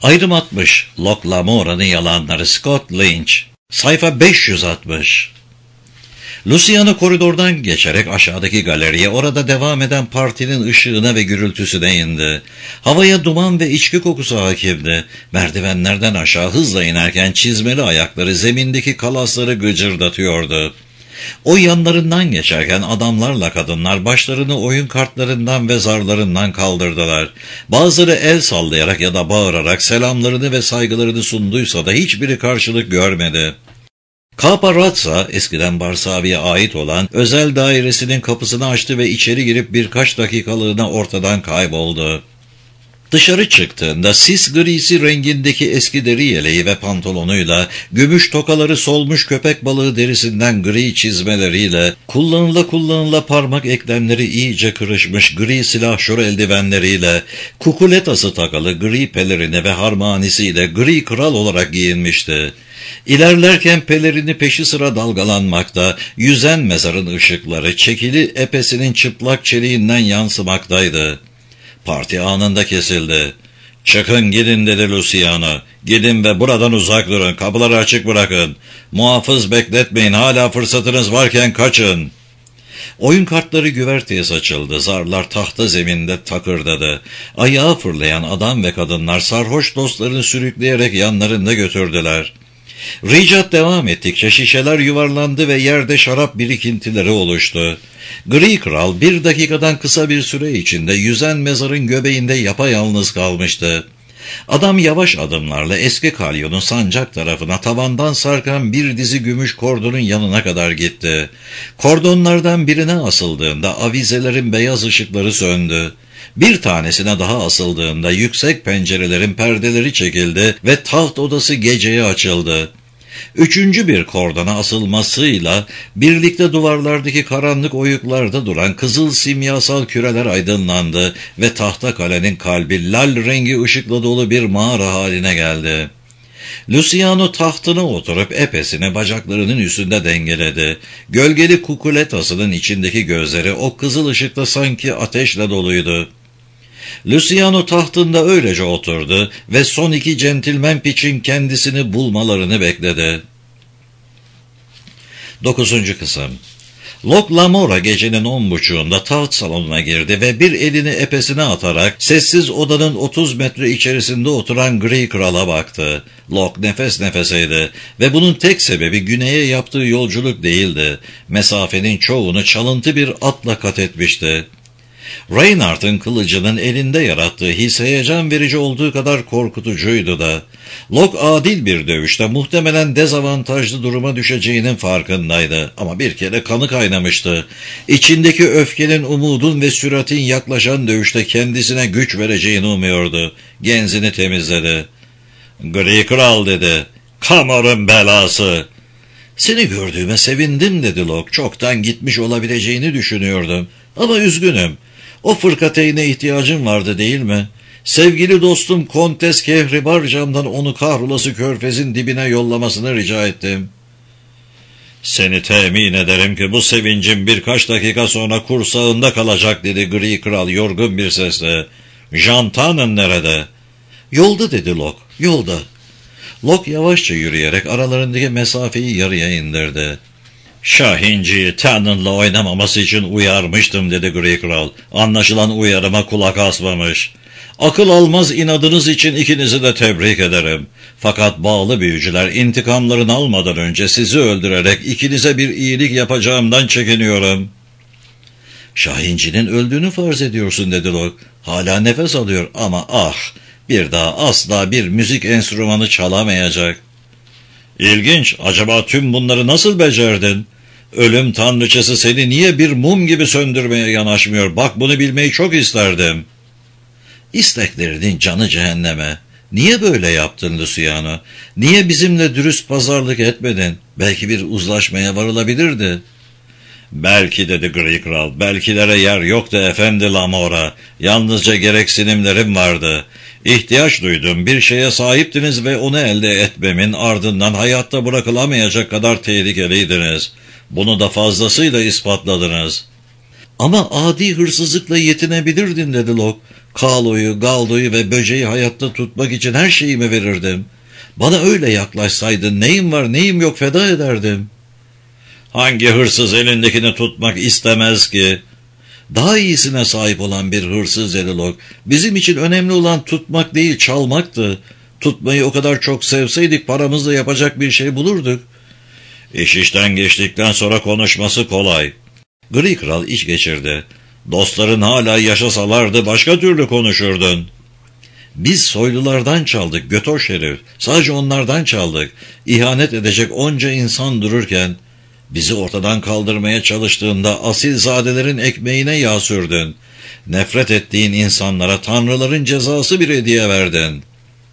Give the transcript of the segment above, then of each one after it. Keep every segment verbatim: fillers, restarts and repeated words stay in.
Ayrım altmış. Locke Lamora'nın yalanları. Scott Lynch. Sayfa beş yüz altmış. Luciano koridordan geçerek aşağıdaki galeriye, orada devam eden partinin ışığına ve gürültüsüne indi. Havaya duman ve içki kokusu hakimdi. Merdivenlerden aşağı hızla inerken çizmeli ayakları zemindeki kalasları gıcırdatıyordu. O yanlarından geçerken adamlarla kadınlar başlarını oyun kartlarından ve zarlarından kaldırdılar. Bazıları el sallayarak ya da bağırarak selamlarını ve saygılarını sunduysa da hiçbiri karşılık görmedi. Caparazza, eskiden Barsavi'ye ait olan özel dairesinin kapısını açtı ve içeri girip birkaç dakikalığına ortadan kayboldu. Dışarı çıktığında sis grisi rengindeki eski deri yeleği ve pantolonuyla, gümüş tokaları solmuş köpek balığı derisinden gri çizmeleriyle, kullanıla kullanıla parmak eklemleri iyice kırışmış gri silahşor eldivenleriyle, kukuletası takalı gri pelerini ve harmanisiyle gri kral olarak giyinmişti. İlerlerken pelerini peşi sıra dalgalanmakta, yüzen mezarın ışıkları çekili epesinin çıplak çeliğinden yansımaktaydı. Parti anında kesildi. "Çıkın gidin," dedi Luciano. "Gidin ve buradan uzak durun. Kapıları açık bırakın. Muhafız bekletmeyin. Hala fırsatınız varken kaçın." Oyun kartları güverteye saçıldı. Zarlar tahta zeminde takırdadı. Ayağa fırlayan adam ve kadınlar sarhoş dostlarını sürükleyerek yanlarında götürdüler. Ricat devam ettikçe şişeler yuvarlandı ve yerde şarap birikintileri oluştu. Gri Kral bir dakikadan kısa bir süre içinde yüzen mezarın göbeğinde yapayalnız kalmıştı. Adam yavaş adımlarla eski kalyonun sancak tarafına tavandan sarkan bir dizi gümüş kordonun yanına kadar gitti. Kordonlardan birine asıldığında avizelerin beyaz ışıkları söndü. Bir tanesine daha asıldığında yüksek pencerelerin perdeleri çekildi ve taht odası geceye açıldı. Üçüncü bir kordona asılmasıyla birlikte duvarlardaki karanlık oyuklarda duran kızıl simyasal küreler aydınlandı ve Tahtakale'nin kalbi lal rengi ışıkla dolu bir mağara haline geldi. Luciano tahtına oturup epesini bacaklarının üstünde dengeledi. Gölgeli kukuletasının içindeki gözleri o kızıl ışıkta sanki ateşle doluydu. Luciano tahtında öylece oturdu ve son iki centilmen piçin kendisini bulmalarını bekledi. Dokuzuncu kısım. Locke Lamora gecenin on buçuğunda taht salonuna girdi ve bir elini epesine atarak sessiz odanın otuz metre içerisinde oturan Gri Kral'a baktı. Locke nefes nefeseydi ve bunun tek sebebi güneye yaptığı yolculuk değildi. Mesafenin çoğunu çalıntı bir atla kat etmişti. Reinhardt'ın kılıcının elinde yarattığı his heyecan verici olduğu kadar korkutucuydu da. Locke adil bir dövüşte muhtemelen dezavantajlı duruma düşeceğinin farkındaydı. Ama bir kere kanı kaynamıştı. İçindeki öfkenin, umudun ve süratin yaklaşan dövüşte kendisine güç vereceğini umuyordu. Genzini temizledi. "Gri Kral," dedi. "Kamor'un belası." "Seni gördüğüme sevindim," dedi Locke. "Çoktan gitmiş olabileceğini düşünüyordum. Ama üzgünüm. O fırkateyne ihtiyacım vardı, değil mi? Sevgili dostum Kontes Kehribarcam'dan onu kahrolası körfezin dibine yollamasını rica ettim." "Seni temin ederim ki bu sevincim birkaç dakika sonra kursağında kalacak," dedi Gri Kral yorgun bir sesle. "Jantan'ın nerede?" "Yolda," dedi Locke. "Yolda." Locke yavaşça yürüyerek aralarındaki mesafeyi yarıya indirdi. "Şahinciyi Tannen'la oynamaması için uyarmıştım," dedi Gri Kral. "Anlaşılan uyarıma kulak asmamış. Akıl almaz inadınız için ikinizi de tebrik ederim. Fakat bağlı büyücüler intikamlarını almadan önce sizi öldürerek ikinize bir iyilik yapacağımdan çekiniyorum." "Şahincinin öldüğünü farz ediyorsun," dedi Locke. "Hala nefes alıyor ama ah, bir daha asla bir müzik enstrümanı çalamayacak." "İlginç, acaba tüm bunları nasıl becerdin? Ölüm tanrıçası seni niye bir mum gibi söndürmeye yanaşmıyor? Bak, bunu bilmeyi çok isterdim." "İsteklerinin canı cehenneme. Niye böyle yaptın Luciano? Niye bizimle dürüst pazarlık etmedin? Belki bir uzlaşmaya varılabilirdi." "Belki," dedi Gri Kral. "Belkilere yer yoktu efendi Lamora. Yalnızca gereksinimlerim vardı. İhtiyaç duydum bir şeye sahiptiniz ve onu elde etmemin ardından hayatta bırakılamayacak kadar tehlikeliydiniz. Bunu da fazlasıyla ispatladınız." Ama adi hırsızlıkla yetinebilirdin dedi Locke. Kalo'yu, Galdo'yu ve böceği hayatta tutmak için her şeyimi verirdim. Bana öyle yaklaşsaydın neyim var neyim yok feda ederdim. Hangi hırsız elindekini tutmak istemez ki? Daha iyisine sahip olan bir hırsız dedi Locke. Bizim için önemli olan tutmak değil çalmaktı. Tutmayı o kadar çok sevseydik paramızla yapacak bir şey bulurduk. İş işten geçtikten sonra konuşması kolay. Gri Kral iç geçirdi. Dostların hala yaşasalardı başka türlü konuşurdun. Biz soylulardan çaldık götoş herif. Sadece onlardan çaldık. İhanet edecek onca insan dururken bizi ortadan kaldırmaya çalıştığında asilzadelerin ekmeğine yağ sürdün. Nefret ettiğin insanlara tanrıların cezası bir hediye verdin.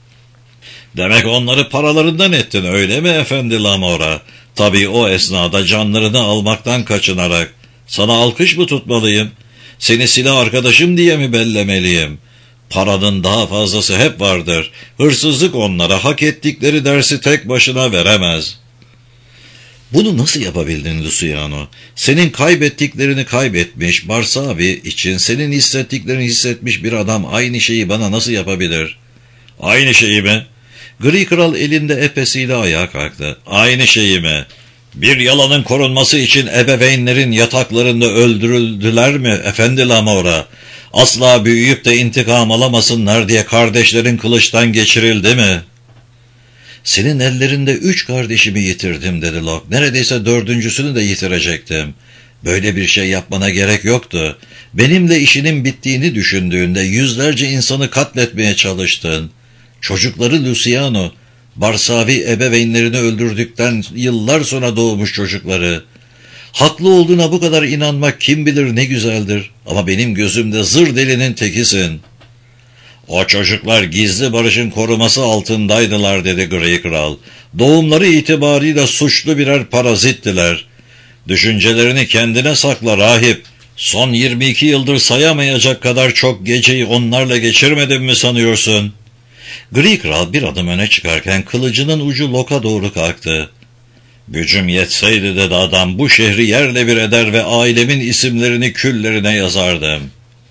Demek onları paralarından ettin öyle mi efendi Lamora? Tabii o esnada canlarını almaktan kaçınarak. Sana alkış mı tutmalıyım? Seni silah arkadaşım diye mi bellemeliyim? Paranın daha fazlası hep vardır. Hırsızlık onlara hak ettikleri dersi tek başına veremez. Bunu nasıl yapabildin Luciano? Senin kaybettiklerini kaybetmiş, Barsavi için senin hissettiklerini hissetmiş bir adam aynı şeyi bana nasıl yapabilir? Aynı şeyi mi? Gri Kral elinde epesiyle ayağa kalktı. Aynı şeyi mi? Bir yalanın korunması için ebeveynlerin yataklarında öldürüldüler mi efendi Lamora? Asla büyüyüp de intikam alamasınlar diye kardeşlerin kılıçtan geçirildi mi? Senin ellerinde üç kardeşimi yitirdim dedi Locke. Neredeyse dördüncüsünü de yitirecektim. Böyle bir şey yapmana gerek yoktu. Benimle işinin bittiğini düşündüğünde yüzlerce insanı katletmeye çalıştın. Çocukları Luciano, Barsavi ebeveynlerini öldürdükten yıllar sonra doğmuş çocukları. Haklı olduğuna bu kadar inanmak kim bilir ne güzeldir. Ama benim gözümde zır delinin tekisin. O çocuklar gizli barışın koruması altındaydılar dedi Gri Kral. Doğumları itibarıyla suçlu birer parazittiler. Düşüncelerini kendine sakla rahip. Son yirmi iki yıldır sayamayacak kadar çok geceyi onlarla geçirmedin mi sanıyorsun? Gri Kral bir adım öne çıkarken kılıcının ucu Locke'a doğru kalktı. Gücüm yetseydi dedi adam, bu şehri yerle bir eder ve ailemin isimlerini küllerine yazardım.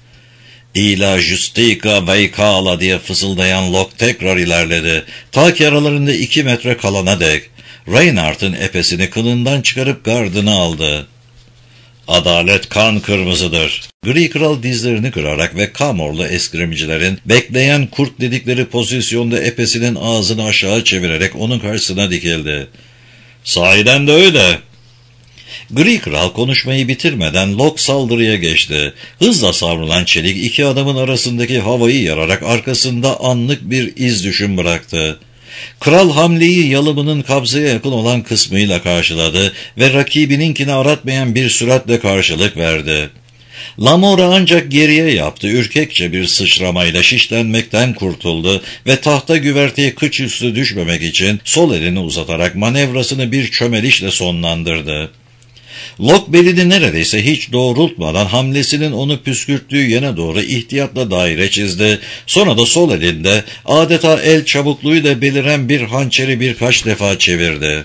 İla Justica Veikala diye fısıldayan Locke tekrar ilerledi. Ta ki aralarında iki metre kalana dek. Reinhardt'ın epesini kılından çıkarıp gardını aldı. Adalet kan kırmızıdır. Gri Kral dizlerini kırarak ve Kamorlu eskrimcilerin bekleyen kurt dedikleri pozisyonda epesinin ağzını aşağı çevirerek onun karşısına dikildi. Sahiden de öyle. Gri Kral konuşmayı bitirmeden Locke saldırıya geçti. Hızla savrulan çelik iki adamın arasındaki havayı yararak arkasında anlık bir iz düşüm bıraktı. Kral hamleyi yalımının kabzaya yakın olan kısmıyla karşıladı ve rakibininkini aratmayan bir süratle karşılık verdi. Lamora ancak geriye yaptı, ürkekçe bir sıçramayla şişlenmekten kurtuldu ve tahta güverteye kıç üstü düşmemek için sol elini uzatarak manevrasını bir çömelişle sonlandırdı. Locke belini neredeyse hiç doğrultmadan hamlesinin onu püskürttüğü yöne doğru ihtiyatla daire çizdi. Sonra da sol elinde adeta el çabukluğuyla beliren bir hançeri birkaç defa çevirdi.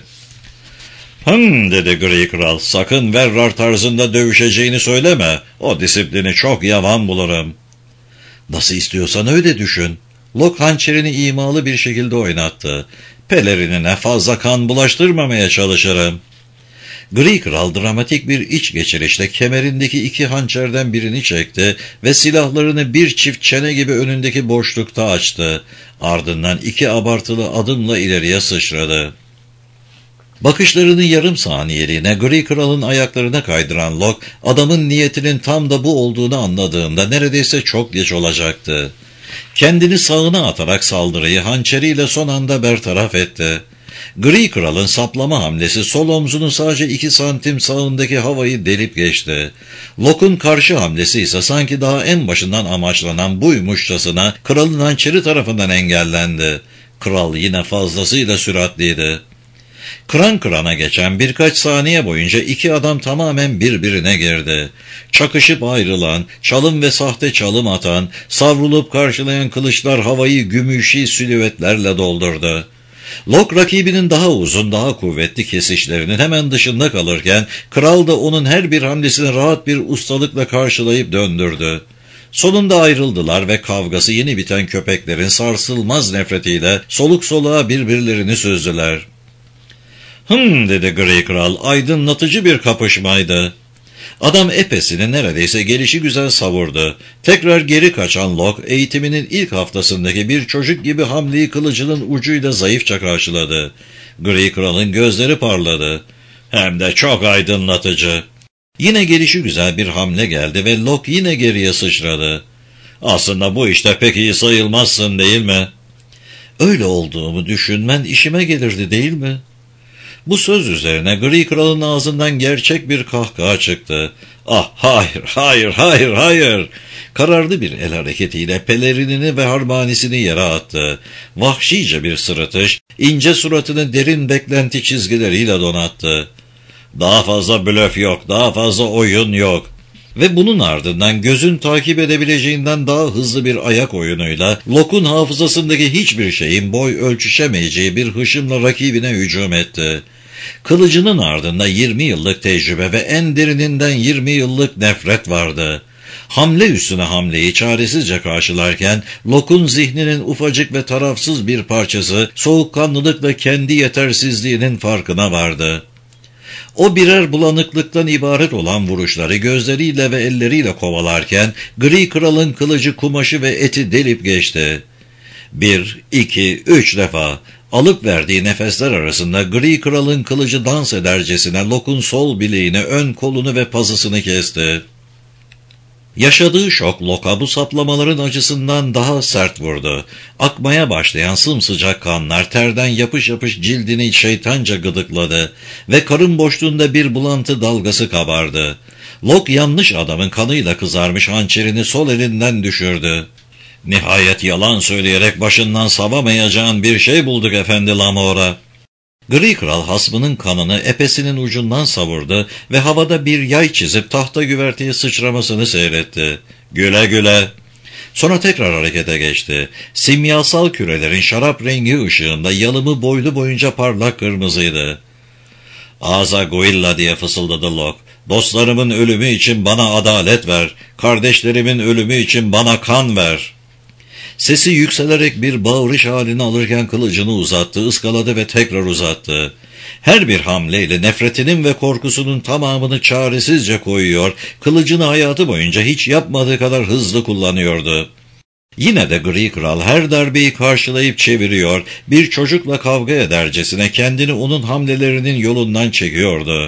Hım dedi Gri Kral, sakın Verrar tarzında dövüşeceğini söyleme. O disiplini çok yavan bulurum. Nasıl istiyorsan öyle düşün. Locke hançerini imalı bir şekilde oynattı. Pelerinine fazla kan bulaştırmamaya çalışırım. Gri Kral dramatik bir iç geçirişle kemerindeki iki hançerden birini çekti ve silahlarını bir çift çene gibi önündeki boşlukta açtı. Ardından iki abartılı adımla ileriye sıçradı. Bakışlarını yarım saniyeliğine Gri Kral'ın ayaklarına kaydıran Locke, adamın niyetinin tam da bu olduğunu anladığında neredeyse çok geç olacaktı. Kendini sağına atarak saldırıyı hançeriyle son anda bertaraf etti. Gri Kral'ın saplama hamlesi sol omzunun sadece iki santim sağındaki havayı delip geçti. Locke'un karşı hamlesi ise sanki daha en başından amaçlanan buymuşçasına kralın hançeri tarafından engellendi. Kral yine fazlasıyla süratliydi. Kıran kırana geçen birkaç saniye boyunca iki adam tamamen birbirine girdi. Çakışıp ayrılan, çalım ve sahte çalım atan, savrulup karşılayan kılıçlar havayı gümüşi silüetlerle doldurdu. Locke rakibinin daha uzun, daha kuvvetli kesişlerinin hemen dışında kalırken, kral da onun her bir hamlesini rahat bir ustalıkla karşılayıp döndürdü. Sonunda ayrıldılar ve kavgası yeni biten köpeklerin sarsılmaz nefretiyle soluk soluğa birbirlerini süzdüler. ''Hım'' dedi Gri Kral, ''aydınlatıcı bir kapışmaydı.'' Adam epesini neredeyse gelişigüzel savurdu. Tekrar geri kaçan Locke, eğitiminin ilk haftasındaki bir çocuk gibi hamleyi kılıcının ucuyla zayıfça karşıladı. Gri Kral'ın gözleri parladı. Hem de çok aydınlatıcı. Yine gelişigüzel bir hamle geldi ve Locke yine geriye sıçradı. ''Aslında bu işte pek iyi sayılmazsın, değil mi?'' ''Öyle olduğumu düşünmen işime gelirdi, değil mi?'' Bu söz üzerine Gri Kral'ın ağzından gerçek bir kahkaha çıktı. ''Ah, hayır, hayır, hayır, hayır!'' Kararlı bir el hareketiyle pelerinini ve harmanisini yere attı. Vahşice bir sırıtış, ince suratını derin beklenti çizgileriyle donattı. ''Daha fazla blöf yok, daha fazla oyun yok.'' Ve bunun ardından gözün takip edebileceğinden daha hızlı bir ayak oyunuyla Locke'un hafızasındaki hiçbir şeyin boy ölçüşemeyeceği bir hışımla rakibine hücum etti. Kılıcının ardında yirmi yıllık tecrübe ve en derininden yirmi yıllık nefret vardı. Hamle üstüne hamleyi çaresizce karşılarken Locke'un zihninin ufacık ve tarafsız bir parçası soğukkanlılıkla kendi yetersizliğinin farkına vardı. O birer bulanıklıktan ibaret olan vuruşları gözleriyle ve elleriyle kovalarken Gri Kral'ın kılıcı kumaşı ve eti delip geçti. Bir, iki, üç defa alıp verdiği nefesler arasında Gri Kral'ın kılıcı dans edercesine Locke'un sol bileğini, ön kolunu ve pazısını kesti. Yaşadığı şok Locke'a bu saplamaların acısından daha sert vurdu. Akmaya başlayan sımsıcak kanlar terden yapış yapış cildini şeytanca gıdıkladı ve karın boşluğunda bir bulantı dalgası kabardı. Locke yanlış adamın kanıyla kızarmış hançerini sol elinden düşürdü. ''Nihayet yalan söyleyerek başından savamayacağın bir şey bulduk efendi Lamora.'' Gri Kral hasmının kanını epesinin ucundan savurdu ve havada bir yay çizip tahta güverteye sıçramasını seyretti. ''Güle güle.'' Sonra tekrar harekete geçti. Simyasal kürelerin şarap rengi ışığında yalımı boylu boyunca parlak kırmızıydı. ''Aza Guilla'' diye fısıldadı Locke. ''Dostlarımın ölümü için bana adalet ver. Kardeşlerimin ölümü için bana kan ver.'' Sesi yükselerek bir bağırış halini alırken kılıcını uzattı, ıskaladı ve tekrar uzattı. Her bir hamleyle nefretinin ve korkusunun tamamını çaresizce koyuyor, kılıcını hayatı boyunca hiç yapmadığı kadar hızlı kullanıyordu. Yine de Gri Kral her darbeyi karşılayıp çeviriyor, bir çocukla kavga edercesine kendini onun hamlelerinin yolundan çekiyordu.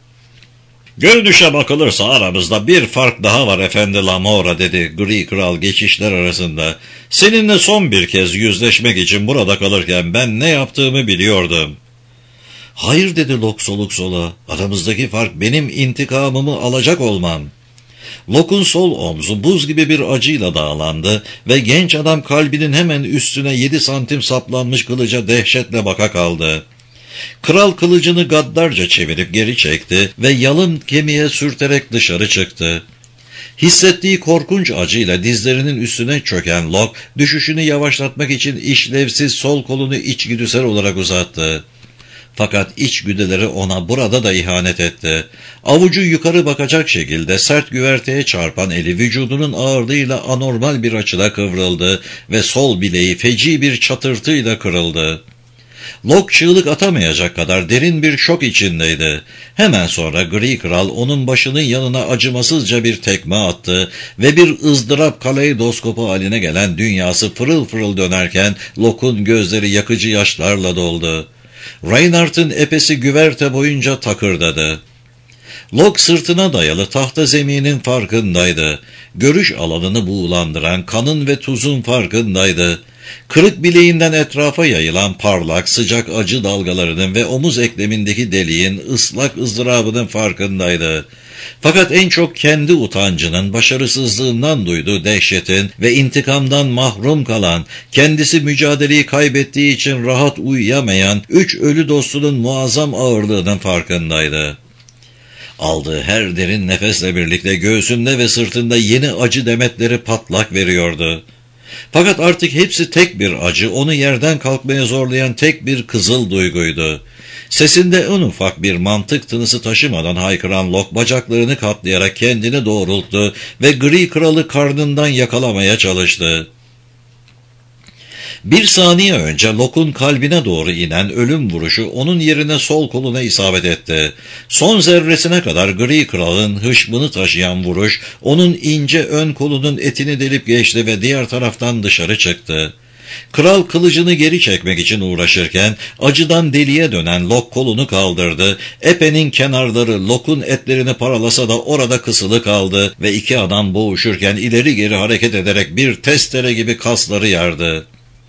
''Görünüşe bakılırsa aramızda bir fark daha var efendi Lamora'' dedi Gri Kral geçişler arasında. ''Seninle son bir kez yüzleşmek için burada kalırken ben ne yaptığımı biliyordum.'' ''Hayır'' dedi Locke soluk sola. ''Aramızdaki fark benim intikamımı alacak olmam.'' Locke'un sol omzu buz gibi bir acıyla dağlandı ve genç adam kalbinin hemen üstüne yedi santim saplanmış kılıca dehşetle baka kaldı. Kral kılıcını gaddarca çevirip geri çekti ve yalın kemiğe sürterek dışarı çıktı. Hissettiği korkunç acıyla dizlerinin üstüne çöken Locke, düşüşünü yavaşlatmak için işlevsiz sol kolunu içgüdüsel olarak uzattı. Fakat içgüdüleri ona burada da ihanet etti. Avucu yukarı bakacak şekilde sert güverteye çarpan eli vücudunun ağırlığıyla anormal bir açıda kıvrıldı ve sol bileği feci bir çatırtıyla kırıldı. Locke çığlık atamayacak kadar derin bir şok içindeydi. Hemen sonra Gri Kral onun başının yanına acımasızca bir tekme attı ve bir ızdırap kaleidoskopu haline gelen dünyası fırıl fırıl dönerken Locke'un gözleri yakıcı yaşlarla doldu. Reinhardt'ın epesi güverte boyunca takırdadı. Locke sırtına dayalı tahta zeminin farkındaydı. Görüş alanını buğulandıran kanın ve tuzun farkındaydı. Kırık bileğinden etrafa yayılan parlak, sıcak acı dalgalarının ve omuz eklemindeki deliğin ıslak ızdırabının farkındaydı. Fakat en çok kendi utancının, başarısızlığından duyduğu dehşetin ve intikamdan mahrum kalan, kendisi mücadeleyi kaybettiği için rahat uyuyamayan üç ölü dostunun muazzam ağırlığının farkındaydı. Aldığı her derin nefesle birlikte göğsünde ve sırtında yeni acı demetleri patlak veriyordu. Fakat artık hepsi tek bir acı, onu yerden kalkmaya zorlayan tek bir kızıl duyguydu. Sesinde en ufak bir mantık tınısı taşımadan haykıran Locke bacaklarını katlayarak kendini doğrulttu ve gri kralı karnından yakalamaya çalıştı. Bir saniye önce Locke'un kalbine doğru inen ölüm vuruşu onun yerine sol koluna isabet etti. Son zerresine kadar gri kralın hışmını taşıyan vuruş onun ince ön kolunun etini delip geçti ve diğer taraftan dışarı çıktı. Kral kılıcını geri çekmek için uğraşırken acıdan deliye dönen Locke kolunu kaldırdı. Epenin kenarları Locke'un etlerini paralasa da orada kısılı kaldı ve iki adam boğuşurken ileri geri hareket ederek bir testere gibi kasları yardı.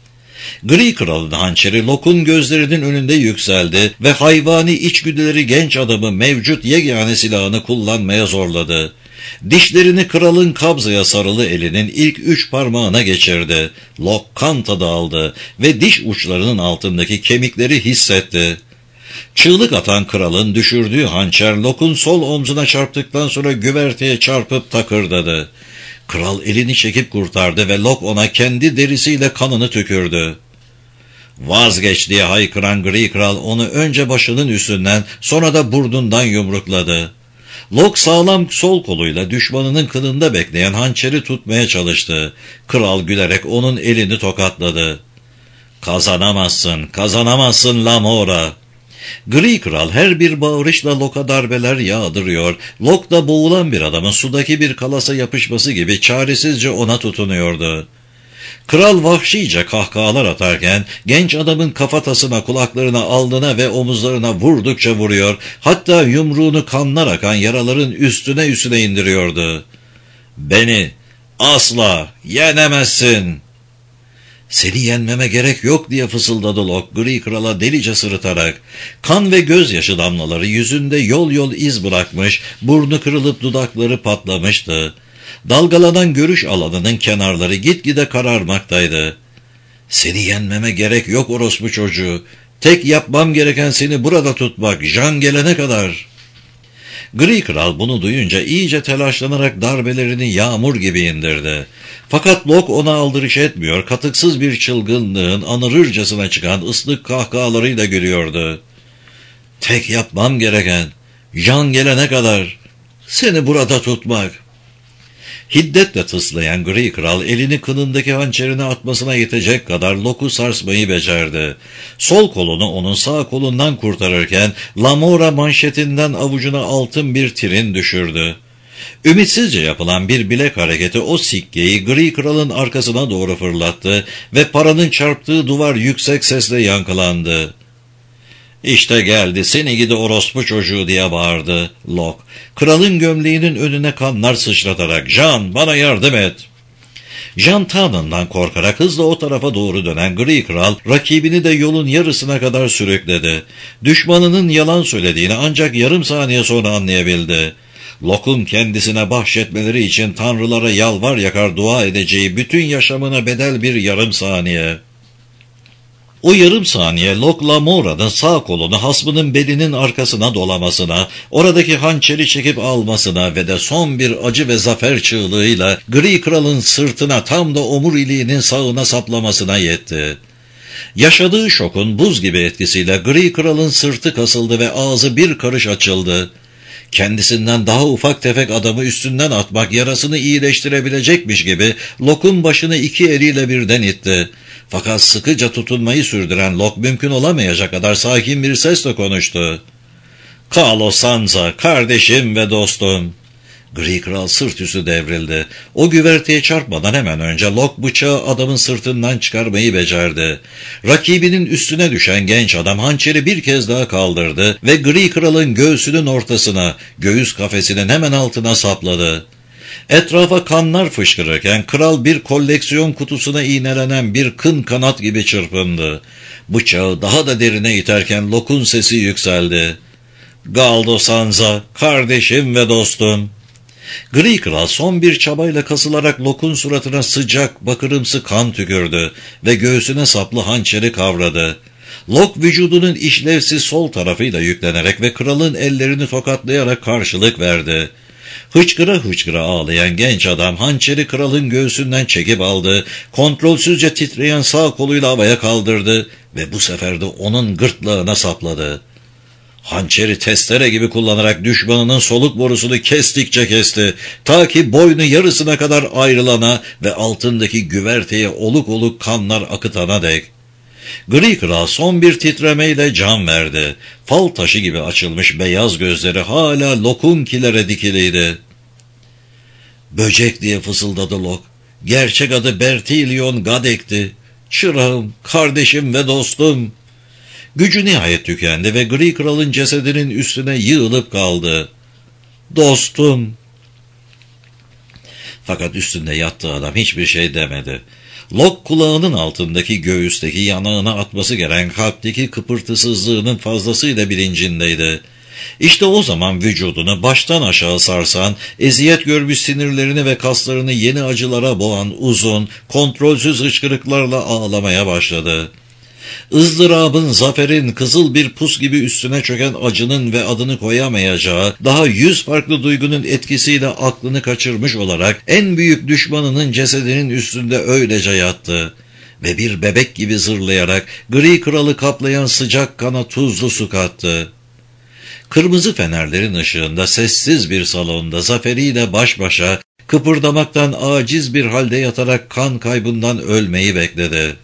Gri kralın hançeri Locke'un gözlerinin önünde yükseldi ve hayvani içgüdüleri genç adamı mevcut yegane silahını kullanmaya zorladı. Dişlerini kralın kabzaya sarılı elinin ilk üç parmağına geçirdi. Locke kan tadı aldı ve diş uçlarının altındaki kemikleri hissetti. Çığlık atan kralın düşürdüğü hançer Locke'un sol omzuna çarptıktan sonra güverteye çarpıp takırdadı. Kral elini çekip kurtardı ve Locke ona kendi derisiyle kanını tükürdü. "Vazgeç!" diye haykıran gri kral onu önce başının üstünden sonra da burnundan yumrukladı. Locke sağlam sol koluyla düşmanının kınında bekleyen hançeri tutmaya çalıştı. Kral gülerek onun elini tokatladı. "Kazanamazsın, kazanamazsın Lamora!" Gri kral her bir bağırışla Locke'a darbeler yağdırıyor. Locke da boğulan bir adamın sudaki bir kalasa yapışması gibi çaresizce ona tutunuyordu. Kral vahşice kahkahalar atarken genç adamın kafatasına, kulaklarına, alnına ve omuzlarına vurdukça vuruyor, hatta yumruğunu kanlar akan yaraların üstüne üstüne indiriyordu. "Beni asla yenemezsin!" "Seni yenmeme gerek yok!" diye fısıldadı Locke gri krala delice sırıtarak. Kan ve gözyaşı damlaları yüzünde yol yol iz bırakmış, burnu kırılıp dudakları patlamıştı. Dalgalanan görüş alanının kenarları gitgide kararmaktaydı. "Seni yenmeme gerek yok orospu çocuğu. Tek yapmam gereken seni burada tutmak, Jan gelene kadar." Gri kral bunu duyunca iyice telaşlanarak darbelerini yağmur gibi indirdi. Fakat Locke ona aldırış etmiyor, katıksız bir çılgınlığın anırırcasına çıkan ıslık kahkahalarıyla gülüyordu. "Tek yapmam gereken, Jan gelene kadar seni burada tutmak." Hiddetle tıslayan gri kral elini kınındaki hançerine atmasına yetecek kadar Locke'u sarsmayı becerdi. Sol kolunu onun sağ kolundan kurtarırken Lamora manşetinden avucuna altın bir tirin düşürdü. Ümitsizce yapılan bir bilek hareketi o sikkeyi gri kralın arkasına doğru fırlattı ve paranın çarptığı duvar yüksek sesle yankılandı. "İşte geldi seni gidi orospu çocuğu!" diye bağırdı Locke. Kralın gömleğinin önüne kanlar sıçratarak "Jan, bana yardım et!" Jan tanından korkarak hızla o tarafa doğru dönen gri kral rakibini de yolun yarısına kadar sürükledi. Düşmanının yalan söylediğini ancak yarım saniye sonra anlayabildi. Locke'un kendisine bahşetmeleri için tanrılara yalvar yakar dua edeceği bütün yaşamına bedel bir yarım saniye. O yarım saniye Locke Lamora'nın sağ kolunu hasmının belinin arkasına dolamasına, oradaki hançeri çekip almasına ve de son bir acı ve zafer çığlığıyla gri kralın sırtına tam da omuriliğinin sağına saplamasına yetti. Yaşadığı şokun buz gibi etkisiyle gri kralın sırtı kasıldı ve ağzı bir karış açıldı. Kendisinden daha ufak tefek adamı üstünden atmak yarasını iyileştirebilecekmiş gibi Locke'un başını iki eliyle birden itti. Fakat sıkıca tutunmayı sürdüren Locke mümkün olamayacak kadar sakin bir sesle konuştu. "Carlos Sansa, kardeşim ve dostum." Gri kral sırt üstü devrildi. O güverteye çarpmadan hemen önce Locke bıçağı adamın sırtından çıkarmayı becerdi. Rakibinin üstüne düşen genç adam hançeri bir kez daha kaldırdı ve gri kralın göğsünün ortasına, göğüs kafesinin hemen altına sapladı. Etrafa kanlar fışkırırken kral bir koleksiyon kutusuna iğnelenen bir kın kanat gibi çırpındı. Bıçağı daha da derine iterken Locke'un sesi yükseldi. "Galdo Sansa, kardeşim ve dostum." Gri kral son bir çabayla kasılarak Locke'un suratına sıcak, bakırımsı kan tükürdü ve göğsüne saplı hançeri kavradı. Locke vücudunun işlevsiz sol tarafıyla yüklenerek ve kralın ellerini tokatlayarak karşılık verdi. Hıçkıra hıçkıra ağlayan genç adam hançeri kralın göğsünden çekip aldı, kontrolsüzce titreyen sağ koluyla havaya kaldırdı ve bu sefer de onun gırtlağına sapladı. Hançeri testere gibi kullanarak düşmanının soluk borusunu kestikçe kesti, ta ki boynu yarısına kadar ayrılana ve altındaki güverteye oluk oluk kanlar akıtana dek. Gri kral son bir titremeyle can verdi. Fal taşı gibi açılmış beyaz gözleri hala Locke'unkilere dikiliydi. "Böcek," diye fısıldadı Locke. "Gerçek adı Bertilion Gadek'ti. Çırağım, kardeşim ve dostum." Gücü nihayet tükendi ve Gri kralın cesedinin üstüne yığılıp kaldı. "Dostum." Fakat üstünde yattığı adam hiçbir şey demedi. Locke kulağının altındaki göğüsteki yanağına atması gereken kalpteki kıpırtısızlığının fazlasıyla bilincindeydi. İşte o zaman vücudunu baştan aşağı sarsan, eziyet görmüş sinirlerini ve kaslarını yeni acılara boğan uzun, kontrolsüz hıçkırıklarla ağlamaya başladı. ızdırabın, zaferin, kızıl bir pus gibi üstüne çöken acının ve adını koyamayacağı, daha yüz farklı duygunun etkisiyle aklını kaçırmış olarak en büyük düşmanının cesedinin üstünde öylece yattı ve bir bebek gibi zırlayarak Gri kralı kaplayan sıcak kana tuzlu su kattı. Kırmızı fenerlerin ışığında sessiz bir salonda zaferiyle baş başa, kıpırdamaktan aciz bir halde yatarak kan kaybından ölmeyi bekledi.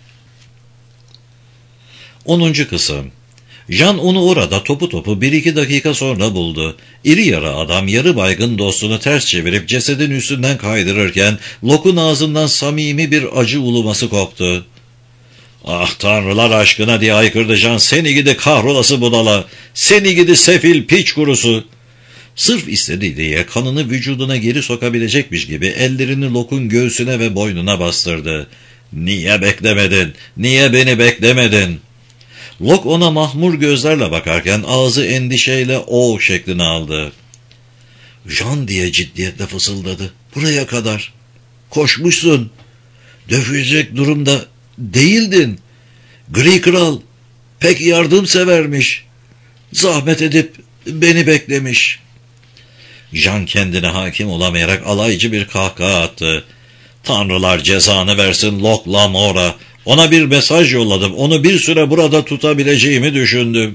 onuncu Kısım. Jan onu orada topu topu bir iki dakika sonra buldu. İri yarı adam yarı baygın dostunu ters çevirip cesedin üstünden kaydırırken Locke'un ağzından samimi bir acı uluması koptu. "Ah tanrılar aşkına," diye haykırdı Jan, "seni gidi kahrolası budala, seni gidi sefil piç kurusu." Sırf istedi diye kanını vücuduna geri sokabilecekmiş gibi ellerini Locke'un göğsüne ve boynuna bastırdı. "Niye beklemedin, niye beni beklemedin?" Locke ona mahmur gözlerle bakarken ağzı endişeyle o şeklini aldı. "Jan," diye ciddiyetle fısıldadı, "buraya kadar. Koşmuşsun. Dövecek durumda değildin. Gri kral pek yardımsevermiş. Zahmet edip beni beklemiş." Jan kendine hakim olamayarak alaycı bir kahkaha attı. "Tanrılar cezanı versin Locke Lamora. Ona bir mesaj yolladım. Onu bir süre burada tutabileceğimi düşündüm."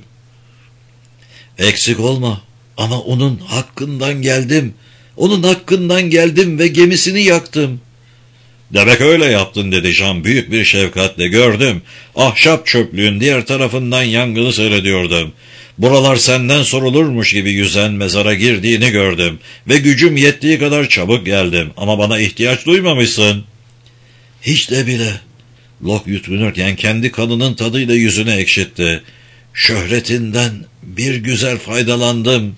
"Eksik olma. Ama onun hakkından geldim. Onun hakkından geldim ve gemisini yaktım." "Demek öyle yaptın," dedi Jan büyük bir şefkatle. "Gördüm. Ahşap çöplüğün diğer tarafından yangını seyrediyordum. Buralar senden sorulurmuş gibi yüzen mezara girdiğini gördüm. Ve gücüm yettiği kadar çabuk geldim. Ama bana ihtiyaç duymamışsın." "Hiç de bile." Locke yutkunurken kendi kanının tadıyla yüzünü ekşitti. "Şöhretinden bir güzel faydalandım."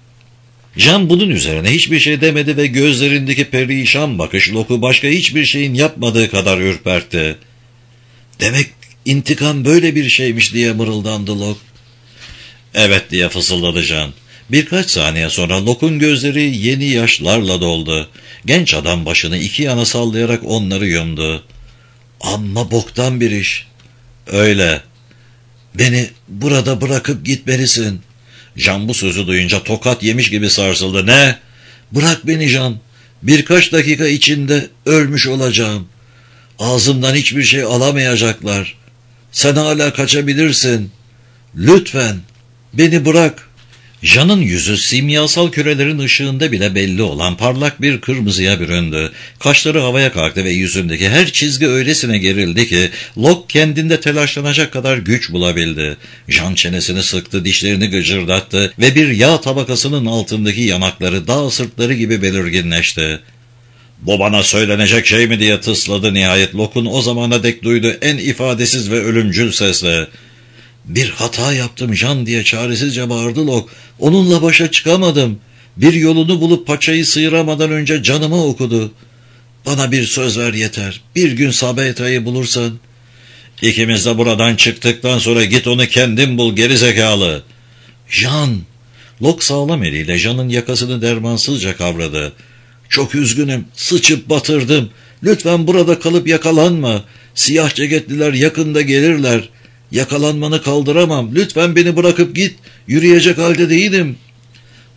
Jan bunun üzerine hiçbir şey demedi ve gözlerindeki perişan bakış Locke'u başka hiçbir şeyin yapmadığı kadar ürpertti. "Demek intikam böyle bir şeymiş," diye mırıldandı Locke. "Evet," diye fısıldadı Jan. Birkaç saniye sonra Locke'un gözleri yeni yaşlarla doldu. Genç adam başını iki yana sallayarak onları yumdu. "Amma boktan bir iş." "Öyle. Beni burada bırakıp gitmelisin." Jan bu sözü duyunca tokat yemiş gibi sarsıldı. "Ne?" "Bırak beni Jan. Birkaç dakika içinde ölmüş olacağım. Ağzımdan hiçbir şey alamayacaklar. Sen hala kaçabilirsin. Lütfen beni bırak." Jan'ın yüzü simyasal kürelerin ışığında bile belli olan parlak bir kırmızıya büründü. Kaşları havaya kalktı ve yüzündeki her çizgi öylesine gerildi ki Locke kendinde telaşlanacak kadar güç bulabildi. Jan çenesini sıktı, dişlerini gıcırdattı ve bir yağ tabakasının altındaki yanakları dağ sırtları gibi belirginleşti. "Bu bana söylenecek şey mi?" diye tısladı nihayet Locke'un o zamana dek duyduğu en ifadesiz ve ölümcül sesle. "Bir hata yaptım Jan," diye çaresizce bağırdı Locke. "Onunla başa çıkamadım. Bir yolunu bulup paçayı sıyıramadan önce canımı okudu. Bana bir söz ver yeter. Bir gün Sabeta'yı bulursan." "İkimiz de buradan çıktıktan sonra git onu kendin bul gerizekalı." "Jan!" Locke sağlam eliyle Jan'ın yakasını dermansızca kavradı. "Çok üzgünüm. Sıçıp batırdım. Lütfen burada kalıp yakalanma. Siyah ceketliler yakında gelirler. Yakalanmanı kaldıramam. Lütfen beni bırakıp git. Yürüyecek halde değilim."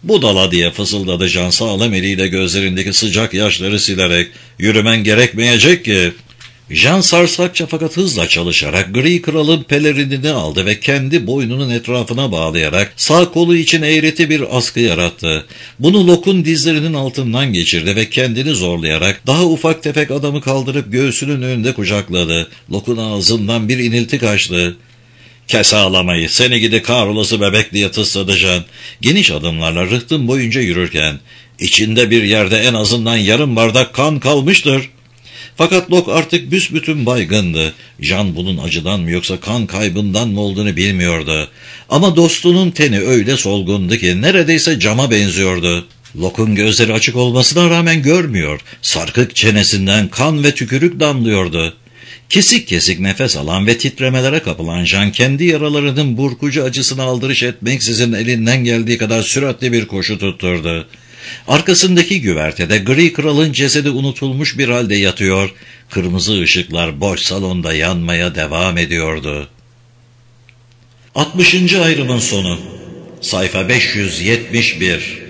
"Budala" diye fısıldadı Jean sağlam eliyle gözlerindeki sıcak yaşları silerek. "Yürümen gerekmeyecek ki." Jean sarsakça fakat hızla çalışarak gri kralın pelerinini aldı ve kendi boynunun etrafına bağlayarak sağ kolu için eğreti bir askı yarattı. Bunu Locke'un dizlerinin altından geçirdi ve kendini zorlayarak daha ufak tefek adamı kaldırıp göğsünün önünde kucakladı. Locke'un ağzından bir inilti kaçtı. "Kes ağlamayı, seni gidi kahrolası bebek" diye tısladı Jean. Geniş adımlarla rıhtım boyunca yürürken, "İçinde bir yerde en azından yarım bardak kan kalmıştır." Fakat Locke artık büsbütün baygındı. Jean bunun acıdan mı yoksa kan kaybından mı olduğunu bilmiyordu. Ama dostunun teni öyle solgundu ki neredeyse cama benziyordu. Locke'un gözleri açık olmasına rağmen görmüyor. Sarkık çenesinden kan ve tükürük damlıyordu. Kesik kesik nefes alan ve titremelere kapılan Jean kendi yaralarının burkucu acısına aldırış etmeksizin elinden geldiği kadar süratli bir koşu tutturdu. Arkasındaki güvertede gri kralın cesedi unutulmuş bir halde yatıyor, kırmızı ışıklar boş salonda yanmaya devam ediyordu. altmışıncı ayrımın sonu. Sayfa beş yüz yetmiş bir.